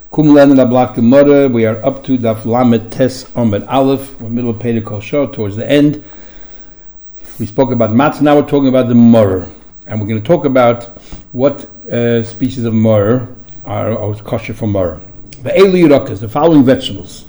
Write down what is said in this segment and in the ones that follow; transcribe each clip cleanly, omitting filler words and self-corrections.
Kum Len and Ablat Gemara. We are up to Daf Lamed Tes Amud Aleph. We're middle of Pei Kol Shor, towards the end. We spoke about matzah. Now we're talking about the maror, and we're going to talk about what species of maror are kosher for maror. The Eilu Yirakas, the following vegetables.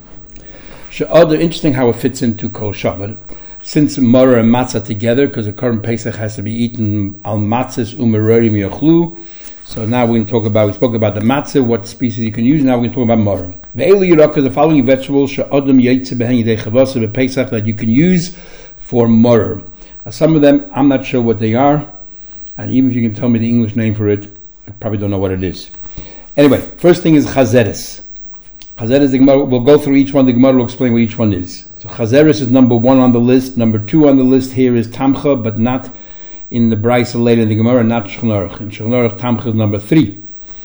She'other, interesting how it fits into Kol Shabbat. Since maror and matzah together, because the current Pesach has to be eaten al matzahs umerorim yochlu. So now we're going to talk about, we spoke about the matzah, what species you can use. Now we're going to talk about maror. The Eilu Yirakas, the following vegetables she'odem yaitze behen yidei chavasa b'Pesach, that you can use for maror. Now some of them, I'm not sure what they are, and even if you can tell me the English name for it, I probably don't know what it is. Anyway, first thing is chazeres. Chazeres, the Gemara, we'll go through each one, the Gemara will explain what each one is. So chazeres is number 1 on the list. Number 2 on the list here is tamcha, but not in the Brisa later in the Gemara, not Shulchan Aruch. In Shulchan Aruch, tamcha is number 3.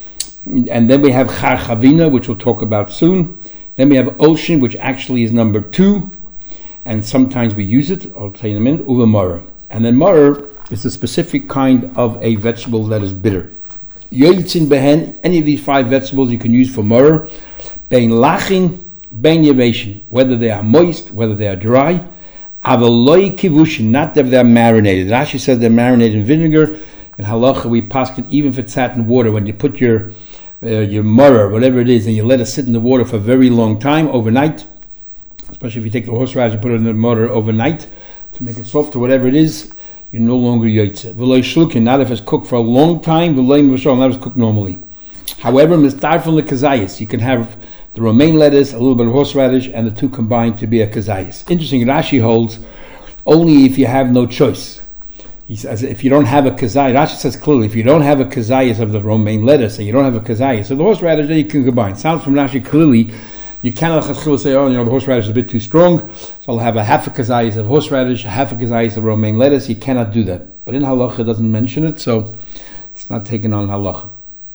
And then we have char chavina, which we'll talk about soon. Then we have oshin, which actually is number 2. And sometimes we use it, I'll tell you in a minute, uva maror. And then maror is a specific kind of a vegetable that is bitter. Yoitzin behen, any of these 5 vegetables you can use for maror. Bein lachin, bein yeveshin, whether they are moist, whether they are dry. Avaloi kivushin, not that they're marinated. Rashi says they're marinated in vinegar. In halacha we pass it even if it's sat in water. When you put your maror, whatever it is, and you let it sit in the water for a very long time, overnight, especially if you take the horseradish and put it in the water overnight to make it soft or whatever it is, you're no longer yotze. V'loi shlukin, not if it's cooked for a long time, v'loi mivashol, not if it's cooked normally. However, mistarfin lekazayis, you can have the romaine lettuce, a little bit of horseradish, and the two combined to be a kazayis. Interesting, Rashi holds only if you have no choice. He says if you don't have a kazayis, Rashi says clearly, if you don't have a kazayis of the romaine lettuce and you don't have a kazayis of the horseradish, then you can combine. Sounds from Rashi clearly. You cannot say, the horseradish is a bit too strong, so I'll have a half a kazayis of horseradish, half a kazayis of romaine lettuce. You cannot do that. But in halacha it doesn't mention it, so it's not taken on halacha.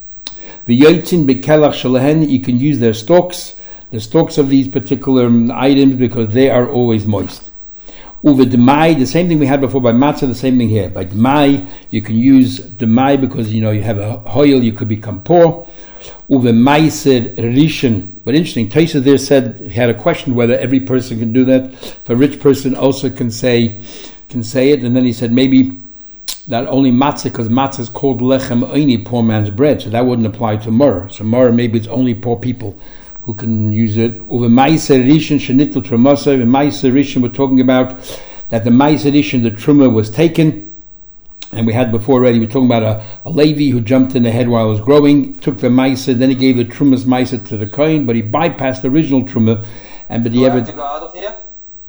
The yoitzin bekelach shalehen, you can use the stalks of these particular items because they are always moist. Uve demai, the same thing we had before by matzah, the same thing here. By demai, you can use demai because you have a hoil, you could become poor. Uve maiser rishon. But interesting, Taisa there said, he had a question whether every person can do that. If a rich person also can say it, and then he said maybe that only matzah, because matzah is called lechem oini, poor man's bread, so that wouldn't apply to maror. So maror, maybe it's only poor people who can use it. Uve maiser rishon shenitl trumasa. In maiser rishon, we're talking about that the maiser rishon, the truma was taken. And we had before already, we're talking about a Levi who jumped in the head while it was growing, took the Maisa, then he gave the Trumas Maisa to the Kohen, but he bypassed the original Truma. And but he ever. To go out of here?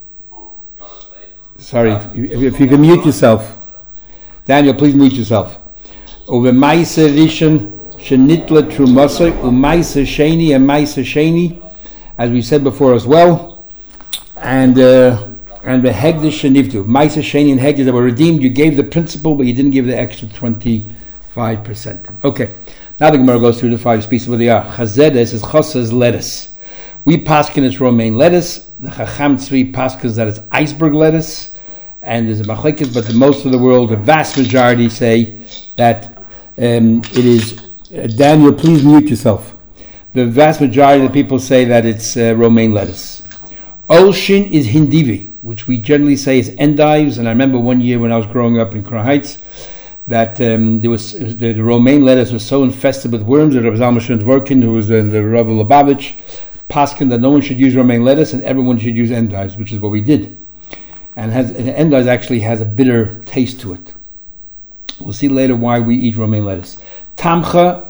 Sorry, if you can mute yourself. Daniel, please mute yourself. Over Maisa Rishon, Shenitla Trumasa, Umaisa Sheni, and Maisa Sheni, as we said before as well. And the Hegdish Shenivtu, Maisa Sheni and Hegdish that were redeemed, you gave the principal, but you didn't give the extra 25%. Okay, now the Gemara goes through the 5 species where they are. Chazedes is chosas lettuce. We paskin it's romaine lettuce. The Chacham Tzvi paskins that it's iceberg lettuce. And there's a machlekes, but the most of the world, the vast majority say that it is. Daniel, please mute yourself. The vast majority of the people say that it's romaine lettuce. Oshin is hindivi, which we generally say is endives. And I remember one year when I was growing up in Crown Heights that there was the romaine lettuce was so infested with worms that Rav Zalman Shon Dvorkin, who was the Rav Lubavitch, paskin that no one should use romaine lettuce and everyone should use endives, which is what we did. And endives actually has a bitter taste to it. We'll see later why we eat romaine lettuce. Tamcha.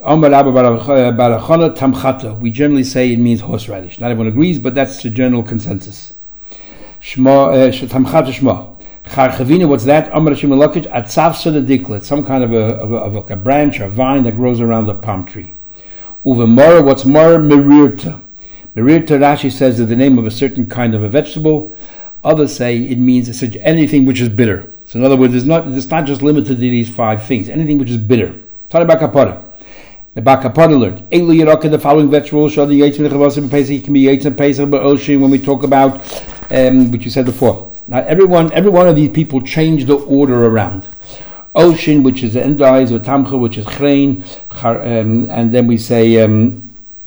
We generally say it means horseradish. Not everyone agrees, but that's the general consensus. Tamchata shma. Charchavina, what's that? It's some kind of a branch or vine that grows around the palm tree. Uvemara, what's mar? Merirta. Merirta, Rashi says, is the name of a certain kind of a vegetable. Others say it means anything which is bitter. So in other words, it's not just limited to these 5 things. Anything which is bitter. Tana bakapara. The Bakapara learned. Eilu Yiraka, the following vegetables, Shadi Yates and Chavasim Pesach, can be Yates and Pesach, but Oshin, when we talk about, which you said before. Now, every one of these people change the order around. Oshin, which is endives, or Tamcha, which is Chrein, and then we say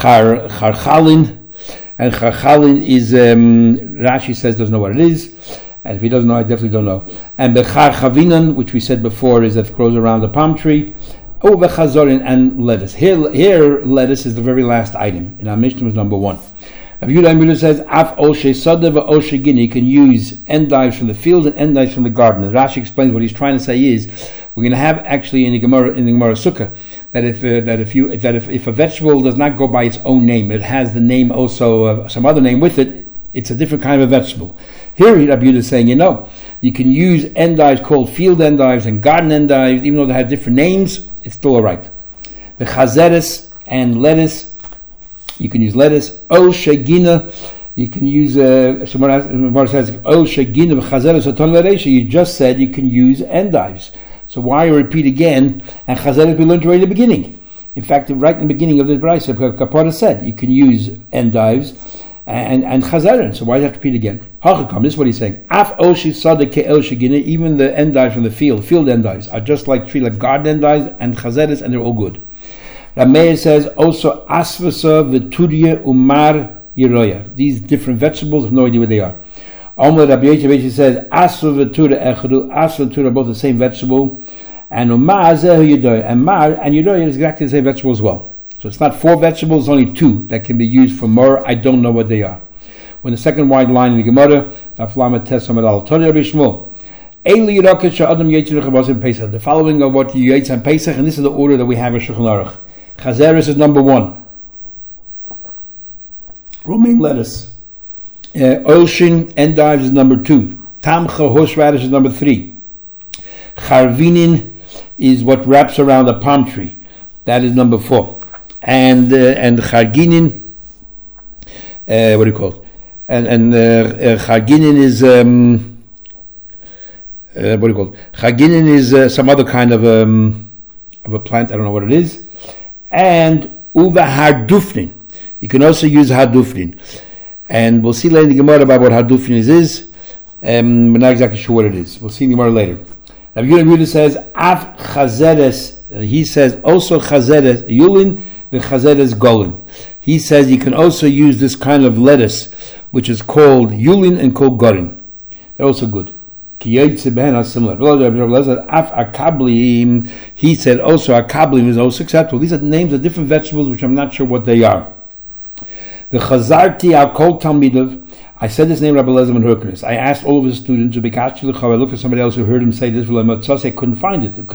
Charchalin, and Charchalin is, Rashi says doesn't know what it is, and if he doesn't know, I definitely don't know. And Bechar Chavinan, which we said before, is that grows around the palm tree. Oh, Bechazorin, and lettuce. Here, lettuce is the very last item. In our Mishnah was number 1. Rabbi Yehuda says, Af Oshe Sadeh v'Oshe Gini. You can use endives from the field and endives from the garden. As Rashi explains, what he's trying to say is, we're going to have actually in the Gemara Sukkah that if a vegetable does not go by its own name, it has the name also some other name with it, it's a different kind of a vegetable. Here, Rabbi Yehuda is saying, you can use endives called field endives and garden endives, even though they have different names, it's still all right. The chazeres and lettuce, you can use lettuce. O shegina, you can use. Gemara says O shegina v'chazeres aton l'reisha. You just said you can use endives. So why repeat again? And chazeres we learned right in the beginning. In fact, right in the beginning of the brayso, Kapara said you can use endives and chazeres. So why do you have to repeat again? Hachakam. This is what he's saying. Af oshi sada ke el shegina. Even the endives from the field endives, are just like garden endives and chazeres, and they're all good. Rameir says also asvasa v'turya umar yiroya. These different vegetables, I have no idea what they are. Omer Rabbi Yosef says asva v'tura echadu. Asva and tura are both the same vegetable, and umar zehu yiroya. And mar and yiroya is exactly the same vegetable as well. So it's not 4 vegetables, only 2 that can be used for mor. I don't know what they are. When the second wide line in the Gemara, Daf Lamed Tes Amud Aleph, Torah Rabbi Shmuel. The following of what you ate on Pesach, and this is the order that we have in Shulchan Aruch. Chazeres is number 1. Romaine lettuce. Oshin endives is number 2. Tamcha horseradish is number 3. Charvinin is what wraps around a palm tree. That is number 4. And charginin, what do you call it? And charginin is what do you call it? Charginin is some other kind of a plant. I don't know what it is. And uva hardufnin. You can also use hardufnin, and we'll see later in the Gemara about what hardufnin is. We're not exactly sure what it is. We'll see in the Gemara later. Rabbi Yehuda says af chazeres. He says also chazeres yulin the chazeres golin. He says you can also use this kind of lettuce, which is called yulin and called gorin. They're also good. Are similar. He said also akablim is also acceptable. These are names of different vegetables which I'm not sure what they are. The chazarti al kol talmidav. I said this name Rabbi Elazar ben Hyrcanus. I asked all of his students to be I looked at somebody else who heard him say this. I couldn't find it.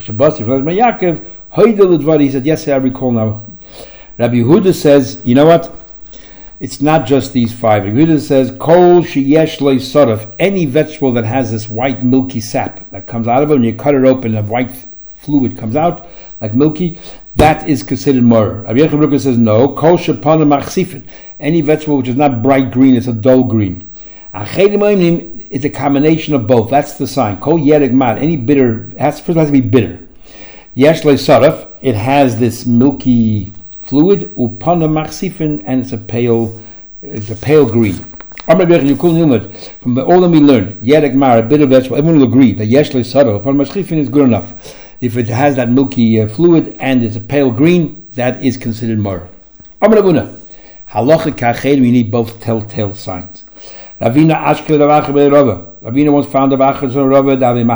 He said, yes, I recall now. Rabbi Yehuda says, you know what? It's not just these 5. Rabbi Yehuda says, kol sheyesh lo saraf. Any vegetable that has this white milky sap that comes out of it, when you cut it open, a white fluid comes out, like milky, that is considered mor. Rabbi Yechon says, no, kol shepana machsifin. Any vegetable which is not bright green, it's a dull green. It's a combination of both. That's the sign. Kol yereg mar. Any bitter, first has to be bitter. Yesh lo saraf. It has this milky fluid, upana machsifin, and it's a pale green. From all that we learned, yerek mar, a bitter vegetable, everyone will agree that yesh le saraf, upana machsifin is good enough. If it has that milky fluid and it's a pale green, that is considered mor. Halacha kached, we need both telltale signs. Ravina ashkel davacha be'rava. Ravina once found davacha be'rava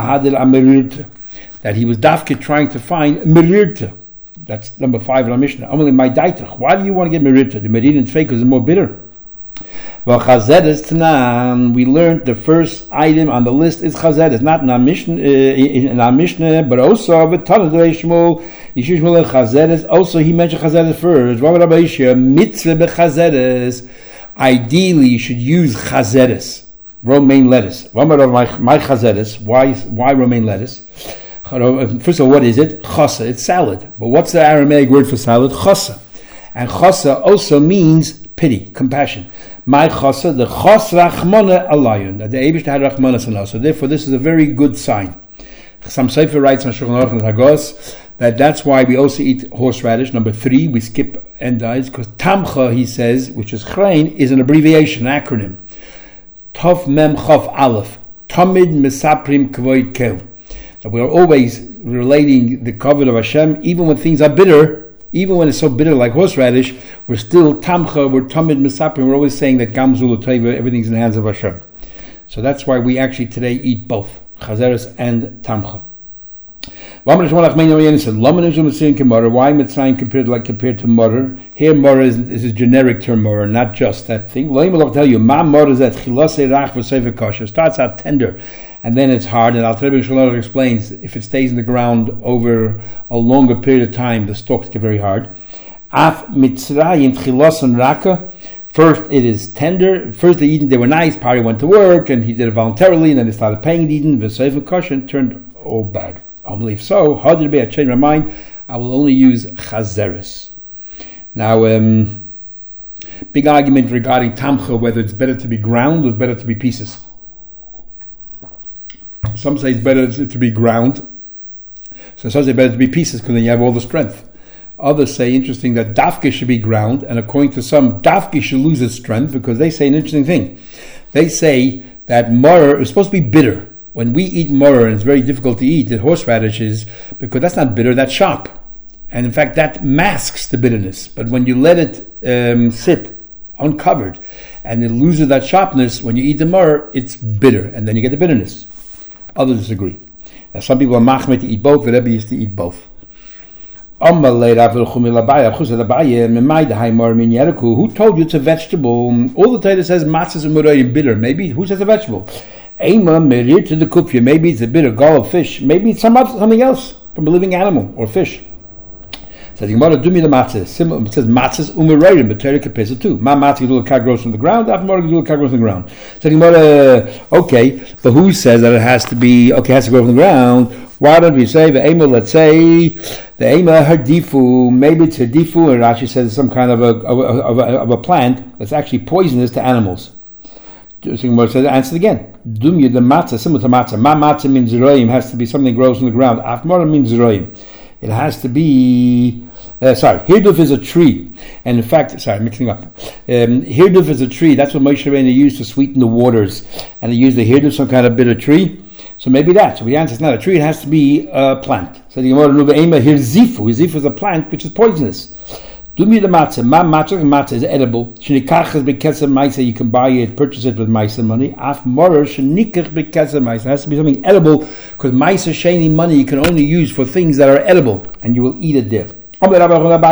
that he was dafke trying to find merirta. That's number 5 in our Mishnah. Why do you want to get merirta? The merirta and fake is more bitter. We learned the first item on the list is chazeres, not in our Mishnah, but also chazeres. Also, he mentioned chazeres first. Mitzvah bechazeres. Ideally, you should use chazeres, romaine lettuce. My chazeres. Why romaine lettuce? First of all, what is it? Chasa. It's salad. But what's the Aramaic word for salad? Chasa. And chasa also means pity, compassion. My chasa, the chas rachmana alayun, that the Eibush had rachmanas on us. So therefore, this is a very good sign. Some Sefer writes on Shulchan Aruch and Hagos that's why we also eat horseradish. Number 3, we skip endives because tamcha, he says, which is chrein, is an abbreviation, an acronym. Tov mem chav aleph, tamid mesaprim kvoid kel. That we are always relating the kavod of Hashem, even when things are bitter. Even when it's so bitter like horseradish, we're still tamcha, we're tamid misapim, we're always saying that gamzul teva, everything's in the hands of Hashem. So that's why we actually today eat both, chazeres and tamcha. Why Mitzrayim compared to Murder? Here Murder is a generic term, Murder, not just that thing. I'll tell you, Ma Murder is that it starts out tender and then it's hard, and Al-Rebbe Shalom explains if it stays in the ground over a longer period of time, the stalks get very hard. Af Mitzrayim Chilosan Raka. First, it is tender. First, they were nice. Pari went to work, and he did it voluntarily, and then they started paying Eden. The Sefer Kosher turned all bad. I believe so. How did it be? I changed my mind. I will only use chazeres. Now, big argument regarding tamcha, whether it's better to be ground or it's better to be pieces. Some say it's better to be ground. So some say better to be pieces because then you have all the strength. Others say, interesting, that dafke should be ground, and according to some, dafke should lose its strength because they say an interesting thing. They say that maror is supposed to be bitter. When we eat maror, and it's very difficult to eat, the horseradishes, because that's not bitter, that's sharp. And in fact, that masks the bitterness. But when you let it sit uncovered, and it loses that sharpness, when you eat the maror, it's bitter, and then you get the bitterness. Others disagree. Now, some people are machmed to eat both, the Rebbe used to eat both. Who told you it's a vegetable? All the Torah says matzahs and bitter. Maybe who says a vegetable? Ema merir to the kufya. Maybe it's a bitter gall of fish. Maybe it's something else from a living animal or fish. So the Gemara do me the matzah. It says matzahs umeroyim, but Torah kapesa too. Ma matzah gedula kag grows from the ground. After Gemara gedula kag grows from the ground. So the Gemara, okay, but who says that it has to be okay? It has to grow from the ground. Why don't we say the ema? Let's say the ema herdifu. Maybe it's herdifu, and Rashi says it's some kind of a plant that's actually poisonous to animals. So Gemara says, answer again. Dumya the matzah, similar to matzah. Ma matzah means zeroim, has to be something that grows from the ground. Afmara means zeroim. It has to be. Hirduf is a tree, and in fact, mixing up. Hirduf is a tree. That's what Moshe Rabbeinu used to sweeten the waters, and they used the hirduf, some kind of bitter tree. So maybe that. So the answer is not a tree; it has to be a plant. So the Gemara Nuva Ema Hirzifu. Hirzifu is a plant which is poisonous. Do me the matzah. Matzah is edible. Shenikach is bekesem ma'isa. You can buy it, purchase it with ma'isa money. Af morer shenikach bekesem ma'isa. It has to be something edible because ma'isa sheni money you can only use for things that are edible, and you will eat it there. How do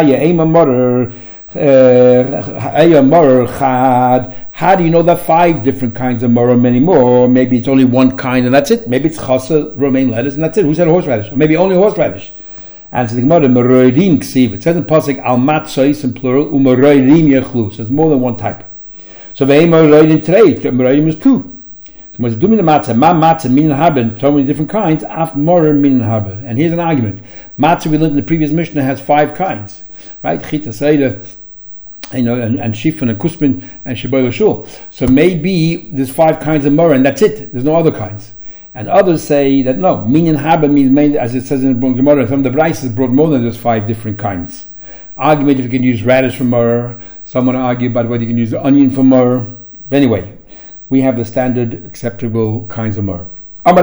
you know that 5 different kinds of maror, many more? Or maybe it's only one kind and that's it. Maybe it's chasa, romaine lettuce, and that's it. Who said horseradish? Or maybe only horseradish. And so the Gemara, meroirim ksiv. It says in pasuk al matzos in plural, umeroirim yechlu. So it's more than one type. So the meroirim today, meroirim is 2. So do me the matzah, ma matzah min haben, so many different kinds. Af morer min haben. And here's an argument. Matzah we learned in the previous Mishnah has 5 kinds, right? Chita seida, and shifon and kusmin and shiboy shul. So maybe there's 5 kinds of morer, and that's it. There's no other kinds. And others say that no, minyan haba means mainly, as it says in the Gemara, some of the Braises brought more than just 5 different kinds. Argument if you can use radish for maror. Someone argue about whether you can use the onion for maror. But anyway, we have the standard acceptable kinds of maror.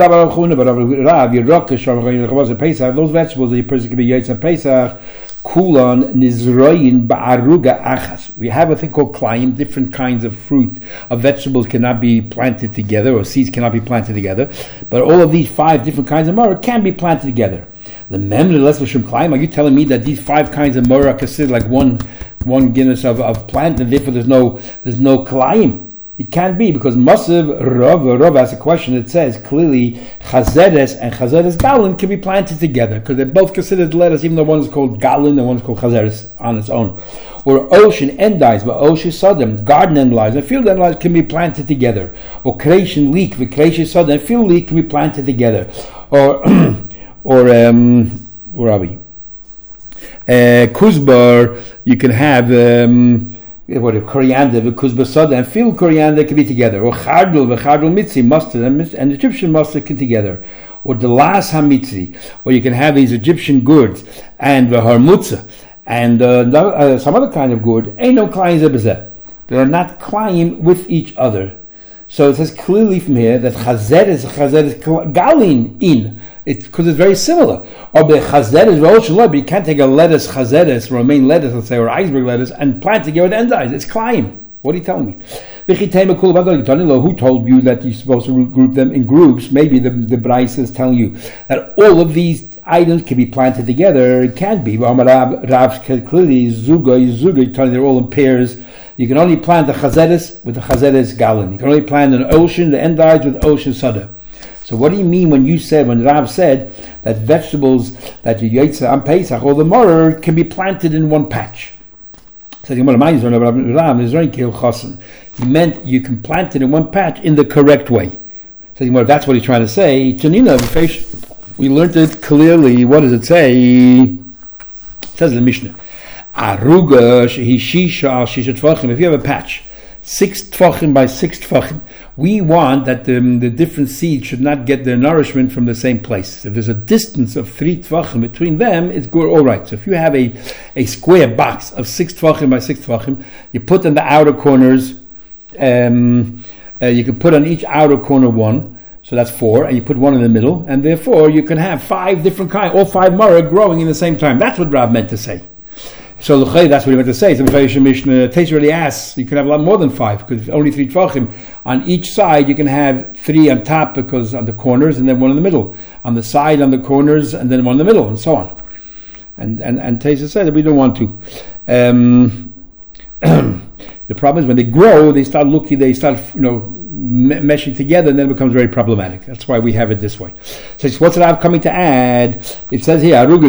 Those vegetables that you person can be yaitz and Pesach, kulan nizroyin ba'aruga achas. We have a thing called klayim. Different kinds of fruit, of vegetables cannot be planted together, or seeds cannot be planted together. But all of these 5 different kinds of maror can be planted together. The memra less v'shum klayim. Are you telling me that these 5 kinds of maror are considered like one guinness of plant, and therefore there's no klayim? It can't be, because Masav Rav asks a question that says clearly Chazeres and Chazeres Galin can be planted together because they're both considered lettuce, even though one is called Galin and one is called Chazeres on its own. Or ocean endives, but ocean sodom, garden endives and field endives can be planted together. Or creation leek, the creation sodom and field leek can be planted together. Or where are we? Kuzbar, you can have coriander, kuzbasada, and field coriander can be together. Or chardul, mitzi, mustard, and Egyptian mustard can together. Or the las hamitzi, or you can have these Egyptian gourds, and the harmutza, and some other kind of gourd. Ain't no klayim zebazeh. They are not klayim with each other. So it says clearly from here that chazeres galin in. It's because it's very similar. Or chazeres but you can't take a lettuce chazeres, romaine lettuce, let's say, or iceberg lettuce, and plant together with endives. It's climb. What are you telling me? Who told you that you're supposed to group them in groups? Maybe the Braisa is telling you that all of these items can be planted together. It can't be. Rav clearly zuga, telling they're all in pairs. You can only plant the chazeres with the chazeres galin. You can only plant an ocean, the endives with ocean sada. So what do you mean when Rav said that vegetables that you yotze on Pesach or the Morer can be planted in one patch? So he meant you can plant it in one patch in the correct way. So that's what he's trying to say. We learned it clearly. What does it say? It says in the Mishnah, if you have a patch 6 tfachim by 6 tfachim, we want that the different seeds should not get their nourishment from the same place. If there's a distance of 3 tfachim between them, it's good, all right. So if you have a square box of 6 tfachim by 6 tfachim, you put in the outer corners, you can put on each outer corner 1, so that's 4, and you put 1 in the middle, and therefore you can have 5 different kinds, all 5 marah growing in the same time. That's what Rav meant to say. So that's what he meant to say. So Mishnah Teis already asks, you can have a lot more than 5 because only 3 tefachim. On each side you can have 3 on top because on the corners and then 1 in the middle. On the side, on the corners, and then 1 in the middle, and so on. And Teis said that we don't want to. The problem is when they grow, they start meshing together, and then it becomes very problematic. That's why we have it this way. So what's Rav coming to add? It says here, you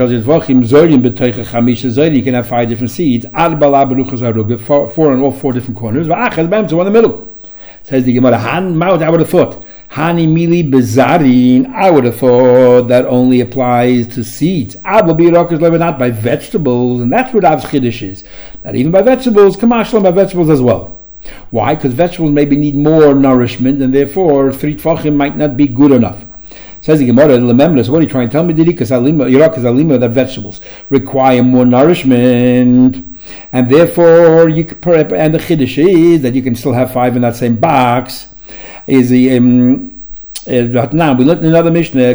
can have 5 different seeds, 4 on all 4 different corners, so 1 in the middle. Says the Gemara, I would have thought, Hani mili bezarin, I would have thought that only applies to seeds. Not by vegetables, and that's what Rav's Chiddush is. That even by vegetables, Kamashlam by vegetables as well. Why? Because vegetables maybe need more nourishment, and therefore 3 tfachim might not be good enough. Says the Gemara, so what are you trying to tell me? That vegetables require more nourishment, and therefore you could and the Chiddush is that you can still have 5 in that same box. Is the now we looked in another Mishnah.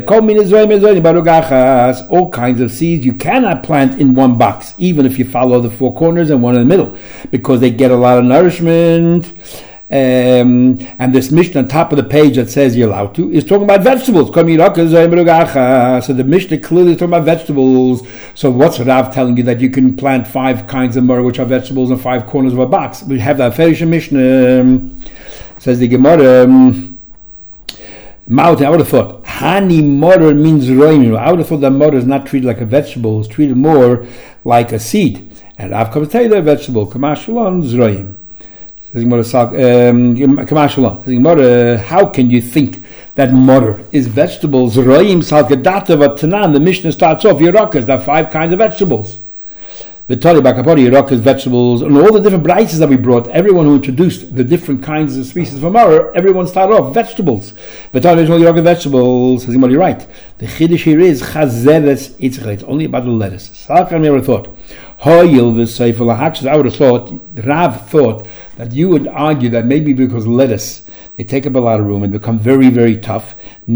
All kinds of seeds you cannot plant in one box, even if you follow the 4 corners and 1 in the middle, because they get a lot of nourishment. And this Mishnah on top of the page that says you're allowed to is talking about vegetables. So the Mishnah clearly is talking about vegetables. So what's Rav telling you that you can plant 5 kinds of myrrh, which are vegetables, in 5 corners of a box? We have that Ferish Mishnah. Says the Gemara, I would have thought Hani Morer means roim. I would have thought that Morer is not treated like a vegetable; it's treated more like a seed. And Rav comes to tell you they're vegetable. Kamashalon zroim. Says Gemara, how can you think that Morer is vegetables? Zroim salkadata v'tanan. The Mishnah starts off Yerakas. There are 5 kinds of vegetables. V'tari bakapori Yerakas vegetables, and all the different brises that we brought. Everyone who introduced the different kinds of species of Morer, everyone started off vegetables. V'tari Yerakas vegetables. Says Gemara, you're right. The chiddush here is chazeres itzchel. It's only about the lettuce. Salkan never thought. I would have thought, Rav thought that you would argue that maybe because lettuce, they take up a lot of room and become very, very tough.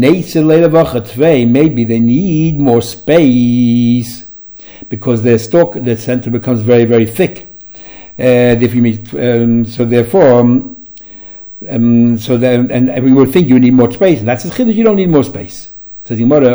Maybe they need more space because their stalk, their center becomes very, very thick. So therefore, and we would think you need more space, and that's the chiddush. You don't need more space. Says the Gemara,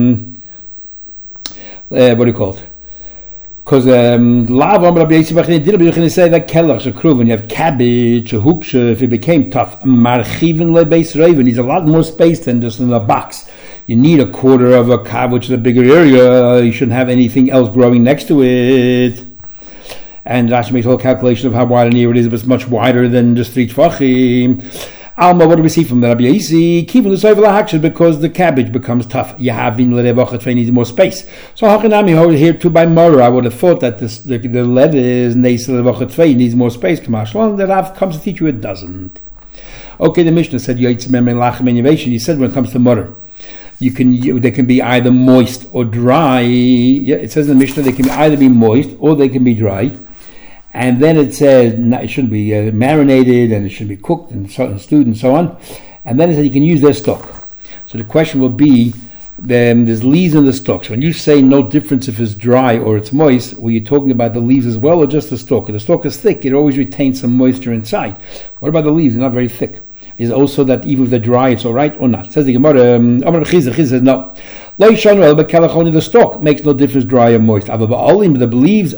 what do you call it? Because didn't say that kelach shekruv, when you have cabbage or huksha, if it became tough, marchiven lebeis raven needs a lot more space than just in a box. You need a quarter of a kav, which is a bigger area. You shouldn't have anything else growing next to it. And Rashi makes a whole calculation of how wide an area it is, but it's much wider than just 3 tfachim. Alma, what do we see from the Rabbi Yisi? Keeping the soivel hakshed because the cabbage becomes tough. Yahavin ledevachat needs more space. So hachinami here too by Mora. I would have thought that the lettuce neis ledevachat needs more space. Kamashlan, the Rav comes to teach you it doesn't. Okay, the Mishnah said yoitzmem lachem innovation. He said when it comes to Mora, they can be either moist or dry. Yeah, it says in the Mishnah they can either be moist or they can be dry. and then it says it shouldn't be marinated, and it should be cooked and stewed and so on, and then it says you can use their stock. So the question will be, there's leaves in the stalk. So when you say no difference if it's dry or it's moist, were you talking about the leaves as well or just the stalk? If the stalk is thick, it always retains some moisture inside. What about the leaves? They're not very thick. Is it also that even if they're dry, it's all right or not? Says the Gemara, Chiz says no. Only the stalk makes no difference dry or moist. The leaves,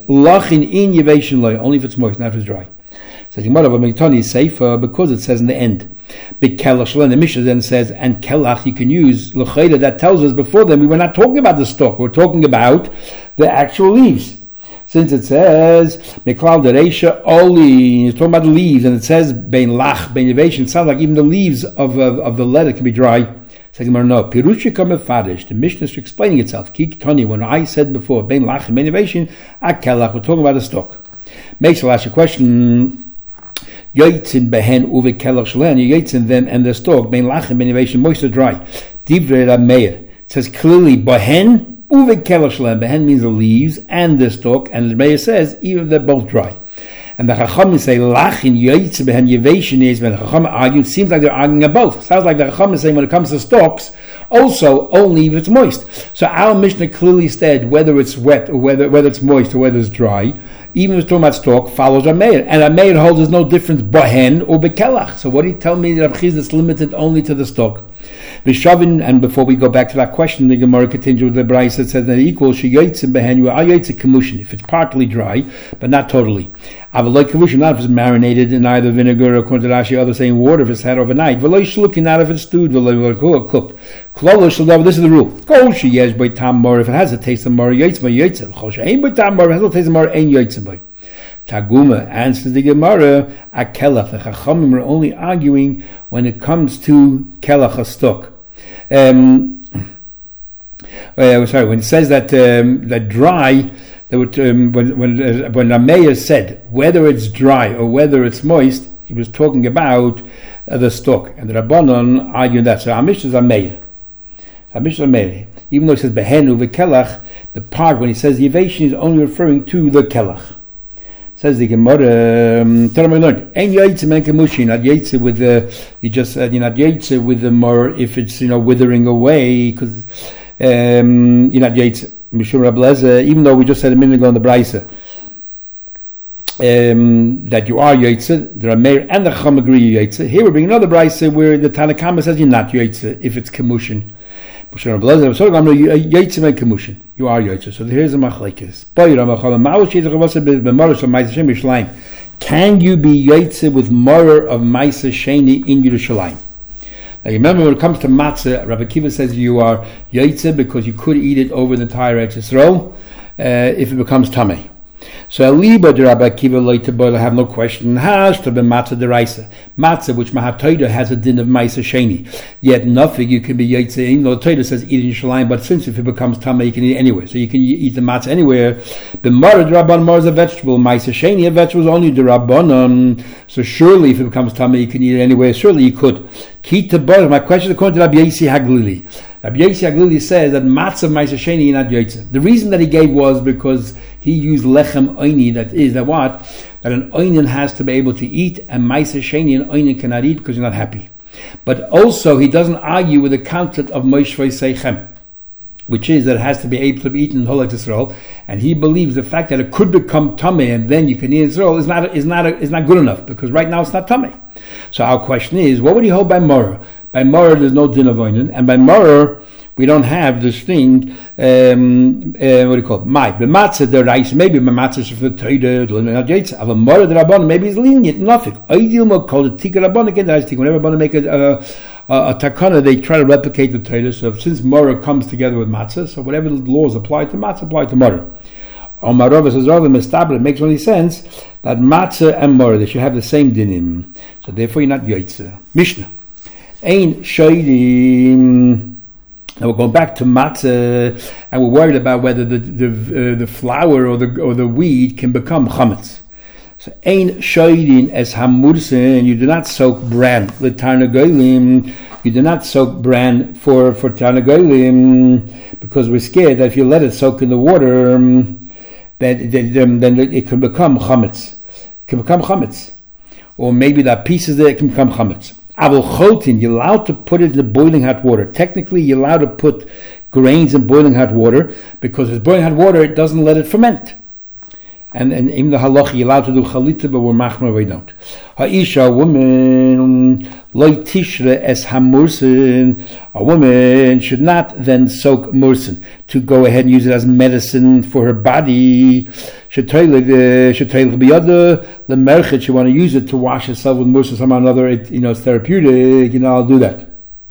only if it's moist, not if it's dry. Says the Gemara, is safe because it says in the end. The Mishnah then says, and kelach you can use l'chayda. That tells us before then we were not talking about the stalk. We're talking about the actual leaves. Since it says meklal dereisha oli, it's talking about the leaves, and it says bein lach bein yevation. It sounds like even the leaves of the leather can be dry. Says no. Pirusha kamefadish. The Mishnah is explaining itself. Kik tani. When I said before bein lach and bein yevation, akelach. We're talking about the stalk. Makes a last question. Yoitzin behen uve kelach shalen. You yoitzin them and the stalk bein lachem bein yevation, moist or dry. Divrei Rameir. It says clearly behen uve kelach shalen. Behen means the leaves and the stalk, and Rameir says even if they're both dry. And the Chachamim say lachin yoitzin behen yevation is when the Chachamim argue. It seems like they're arguing about both. Sounds like the Chachamim is saying when it comes to stalks, also only if it's moist. So our Mishnah clearly said whether it's wet or whether it's moist or whether it's dry. Even if it's talking about stalk, follows Rameir. And Rameir holds there's no difference behen or bekelach. So what do you tell me that Rabbi Chiz is limited only to the stalk? Vishavin, and before we go back to that question, the Gemara continues with the Brayso that says that it equals sheyotzim behen you are yotzim kemushin if it's partly dry, but not totally. Avaloi kemushin, not if it's marinated in either vinegar or according to Rashi, others saying water if it's had overnight. V'loi shlukin, not if it's stewed. V'loi cooked. Klolo shel, this is the rule. Kol sheyesh by tam mor, if it has a taste of mor yotzim by yotzim. Kol she'ein by tam mor, if it has no taste of mor ein yotzim by. Taguma answers the Gemara, akelach. The Chachamim are only arguing when it comes to kelach a stock. When it says that dry, when Rameir said whether it's dry or whether it's moist, he was talking about the stalk, and the Rabbanon argued that. So Amish is Rameir. Even though it says behenu v'kelach, the part when he says yevation is only referring to the kelach. Says the Gemara, Ein yotzim and kemushin, not yotzim with the. You just said you're not yotzim with the more if it's withering away because you're not yotzim. Mishum Rabbi Lezer, even though we just said a minute ago in the Brayso that you are yotzim, the Rameir and the Chacham agree you're yotzim. Here we bring another Brayso where the Tanna Kama says you're not yotzim if it's kemushin. You are yotzim. So here's the machlekes. Can you be yotzim with morer of Maisa Sheni in Yerushalayim? Now you remember when it comes to matzah, Rabbi Kiva says you are yotzim because you could eat it over the entire Eretz Yisrael if it becomes tamei. So Aliba de Rabbi Kiva loyteboil have no question. Hash to be matzah deraisa. Matzah, which Mahatoida has a din of Maisa Sheni. Yet nothing you can be yotzei. You know, the Torah says eat in Yerushalayim, but since if it becomes tamei, you can eat it anywhere. So you can eat the matzah anywhere. The Mara Rabban Mara is a vegetable. Maisa Sheni, a vegetable is only the Rabbanon. So surely if it becomes tamei, you can eat it anywhere. Surely you could. Kita bar. My question is according to Rabbi Yossi Haglili. Rabbi Yossi Haglili says that matzah Maisa Sheni is not yotzei. The reason that he gave was because he used lechem oini, that an oinin has to be able to eat, and Maisa Sheni an oinin cannot eat because you're not happy. But also he doesn't argue with the concept of Moshvei Seichem, which is that it has to be able to be eaten in Holek Yisrael, and he believes the fact that it could become tamei and then you can eat Yisrael is not good enough because right now it's not tamei. So our question is, what would he hold by Morah? By Morah there's no din of oinin, and by Morah we don't have this thing, what do you call it? The matzah, the rice, maybe my matzah is for the Torah, not yaitza. Of a mora, the Rabban, maybe it's lenient, nothing. Ideal more called a tikka Rabban again, the tikka. Whenever Rabban make a takana, they try to replicate the Torah. So since mora comes together with matzah, so whatever the laws apply to matzah, apply to mora. Omar Rava says, rather than it makes only sense that matzah and mora, they should have the same dinim. So therefore you're not yaitza. Mishnah. Ein shoydim. Now we're going back to matzah, and we're worried about whether the flour or the wheat can become chametz. So ein shoydin es hamursen, you do not soak bran l'tarnagolim. You do not soak bran for tarnagolim because we're scared that if you let it soak in the water, then it can become chametz. can become chametz. Or maybe that pieces there can become chametz. Avol chotin, you're allowed to put it in the boiling hot water. Technically, you're allowed to put grains in boiling hot water because it's boiling hot water, it doesn't let it ferment. And even the halacha, you're allowed to do chalita, but we're machmer, we don't. Ha'isha, a woman, loy tishre es hamursin, a woman should not then soak mursin, to go ahead and use it as medicine for her body. She want to use it to wash herself with mursin, somehow or another, it's therapeutic, I'll do that.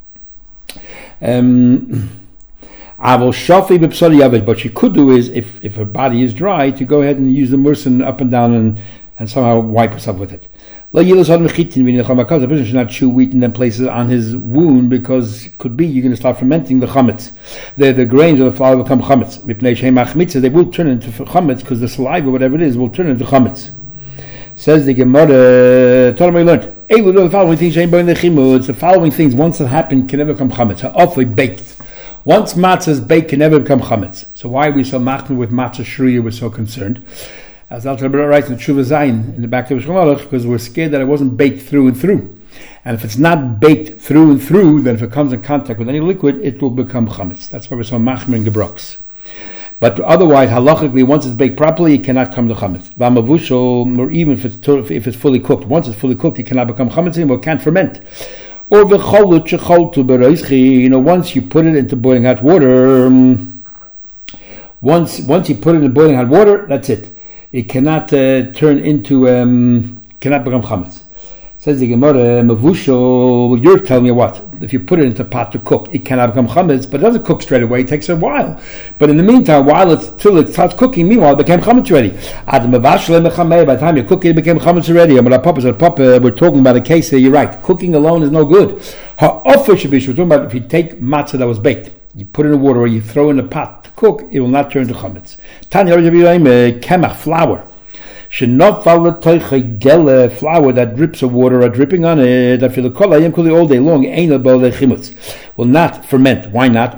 But she could do is, if her body is dry, to go ahead and use the mursin up and down and somehow wipe herself with it. The person should not chew wheat and then place it on his wound, because it could be you're going to start fermenting the chametz. The grains of the flour become chametz. They will turn into chametz because the saliva, whatever it is, will turn into chametz. Says the Gemara, we learned the following things, once it happened, can never become chametz. Awfully baked. Once matzah is baked, can never become chametz. So why are we so machmir with matzah shruya? We're so concerned. As Al Rebbe writes in Tshuva Zayin in the back of the Shulchan Aruch, because we're scared that it wasn't baked through and through. And if it's not baked through and through, then if it comes in contact with any liquid, it will become chametz. That's why we're so machmir in Gebroks. But otherwise, halachically, once it's baked properly, it cannot come to chametz. V'amavushol, or even if it's fully cooked. Once it's fully cooked, it cannot become chametz anymore. It can't ferment. Or once you put it into boiling hot water, once you put it in boiling hot water, that's it. It cannot turn into, cannot become chametz. Says the Gemara, Mavusho, you're telling me what? If you put it into a pot to cook, it cannot become chametz, but it doesn't cook straight away, it takes a while. But in the meantime, till it starts cooking, meanwhile, it became chametz already. By the time you cook it, became chametz already. We're talking about a case here, you're right. Cooking alone is no good. We're talking about if you take matzah that was baked, you put it in water or you throw it in a pot to cook, it will not turn to chametz. Tanya, kemach, flour. Should not follow gele, flour that drips of water are dripping on it. That for the all day long, will not ferment. Why not?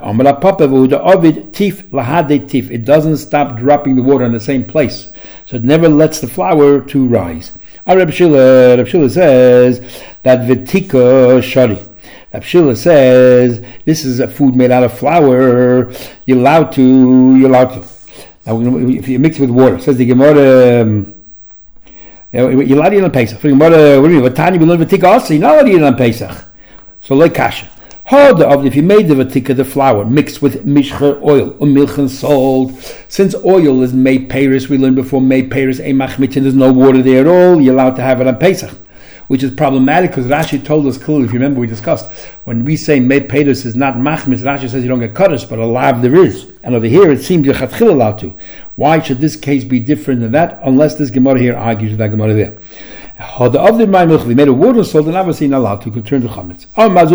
It doesn't stop dropping the water in the same place, so it never lets the flour to rise. Reb Shila says that vitika shari. Reb Shila says this is a food made out of flour. You're allowed to. Now, if you mix it with water, says the Gemara. You're allowed to eat on Pesach. What do you mean? What time you learn Vatika also? You're not allowed to eat on Pesach. So like kasha. If you made the Vatika, the flour, mixed with mishcher oil, milk and salt, since oil is made Paris, we learned before made Paris, there's no water there at all, you're allowed to have it on Pesach. Which is problematic because Rashi told us clearly, if you remember we discussed, when we say made Paris is not machmis, Rashi says you don't get kaddish, but a lav there is. And over here it seems you're chatchil allowed to. Why should this case be different than that, unless this Gemara here argues with that Gemara there? If we made a water salt, then obviously not allowed to, could turn to chametz.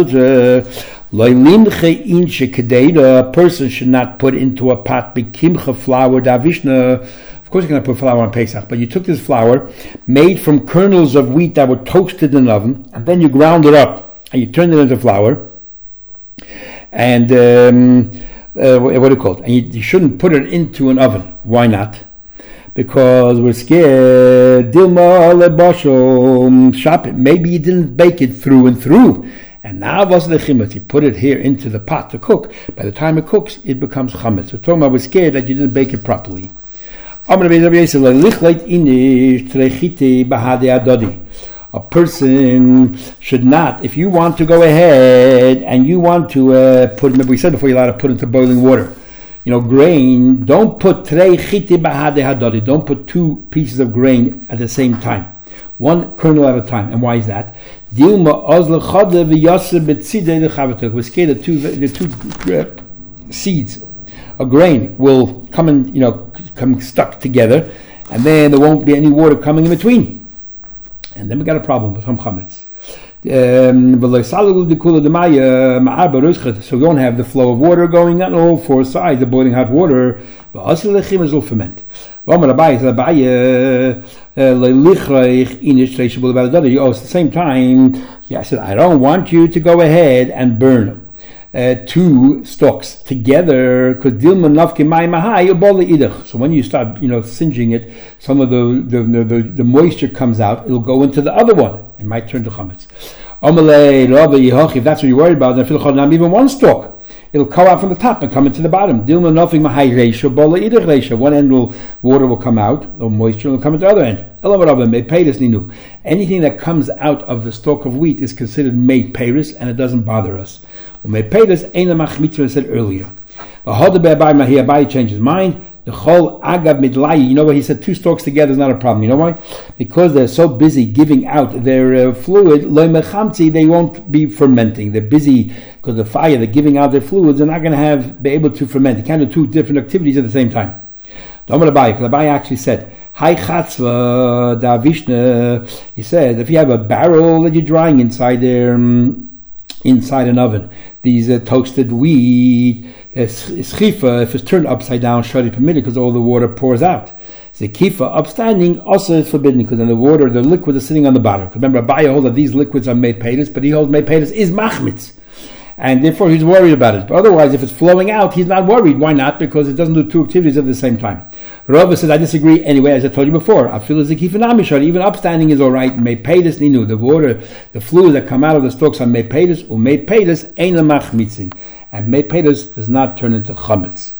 A person should not put into a pot bikimcha flour davishna. Of course, you're going to put flour on Pesach, but you took this flour made from kernels of wheat that were toasted in an oven, and then you ground it up and you turned it into flour. And what do you call it? And you shouldn't put it into an oven. Why not? Because we're scared. Dilma lebasho shop it. Maybe you didn't bake it through and through. And now was the chametz. You put it here into the pot to cook. By the time it cooks, it becomes chametz. We're talking about we're scared that you didn't bake it properly. A person should not, if you want to go ahead and you want to put, remember we said before, you're allowed to put into boiling water, grain, don't put don't put two pieces of grain at the same time, one kernel at a time. And why is that? We're scared the two seeds, a grain will come and come stuck together, and then there won't be any water coming in between, and then we got a problem with chametz. So we won't have the flow of water going on all four sides. The boiling hot water will ferment. At the same time, I said I don't want you to go ahead and burn two stalks together, because dilma nafke mai mahai bola idach. So when you start, singeing it, some of the moisture comes out. It'll go into the other one. It might turn to chametz. If that's what you're worried about, then even one stalk, it'll come out from the top and come into the bottom. Dilma nafke mahai reisha bola idach reisha. One end water will come out, or moisture will come into the other end. Anything that comes out of the stalk of wheat is considered made peiris, and it doesn't bother us. Made peiris ain't a machmitzvah, I said earlier. Abai changed his mind. The chol agav midlayi. You know what he said? Two stalks together is not a problem. You know why? Because they're so busy giving out their fluid. Lo mechamtzi, they won't be fermenting. They're busy because the fire. They're giving out their fluids. They're not going to be able to ferment. You can't do two different activities at the same time. Abai actually said, Hai chatzva da vishna. He said, if you have a barrel that you're drying inside there, inside an oven, these toasted wheat, schifa, if it's turned upside down, shari permitted because all the water pours out. Zekifa, upstanding, also is forbidden because then the liquid is sitting on the bottom. Remember, Abaye holds that these liquids are made peiros, but he holds made peiros is machmitz. And therefore he's worried about it. But otherwise, if it's flowing out, he's not worried. Why not? Because it doesn't do two activities at the same time. Rava says, I disagree anyway, as I told you before. I feel as even upstanding is alright. Mepedus ninu. The water, the fluids that come out of the stalks are mepedus, mepedus ain't a machmitzin. And mepedus does not turn into chametz.